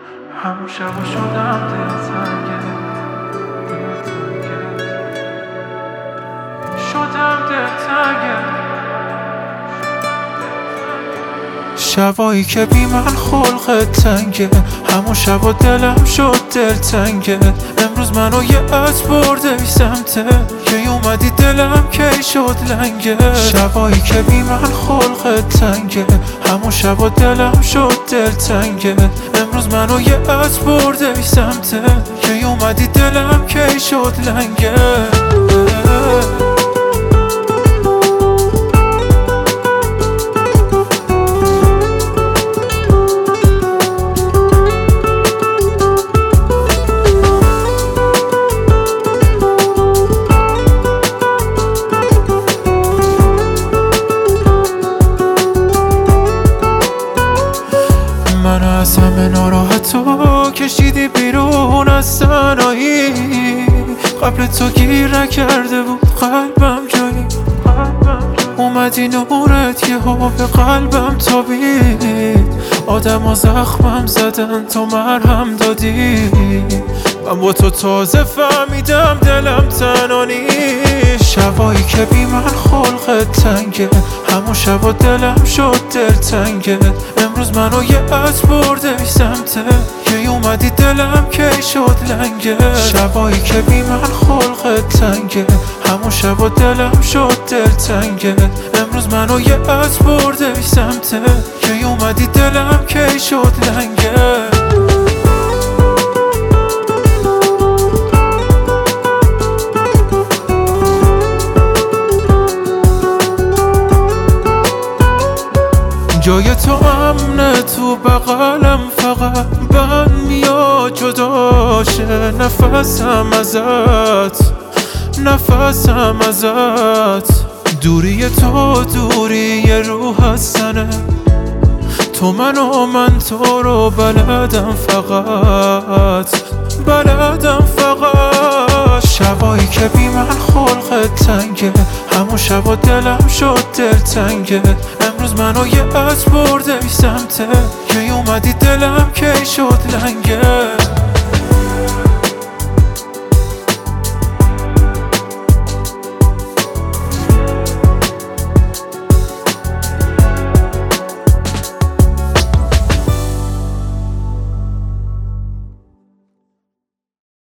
همون شبا شدم دلتنگه شدم دلتنگه شبایی که بی من خلقت تنگه همون شبا دلم شد دلتنگه امروز منو یه عطر برده ای سمته که اومدی دلم کی شد لنگه شبایی که بی من خلقت تنگه همون شبا دلم شد دلتنگه امروز منو یه عطر برده ای سمته که اومدی دلم کی شد لنگه منو از همه ناراحت تو کشیدی بیرون از تنهایی قبل تو گیر نکرده بود قلبم جایی اومدی نورت یه به قلبم تابید آدم ها زخمم زدن تو مرهم دادی من با تو تازه فهمیدم دلم تنها نیست شبایی که بی من خلقت تنگه همون شبا دلم شد دلتنگه امروز منو یه عطر برده ای سمته که اومدی دلم کی شد لنگه شبایی که بی من خلقت تنگه همون شبا دلم شد دلتنگه امروز منو یه عطر برده ای سمته که اومدی دلم کی شد لنگه جای تو امنه تو بغلم فقط بند میاد جداشه نفسم ازت دوری تو دوری روح هستنه تو من و من تو رو بلدم فقط شبایی که بی من خلقت تنگه همون شبا دلم شد دلتنگه امروز منو یه عطر برده ای سمته که اومدی دلم کی شد لنگه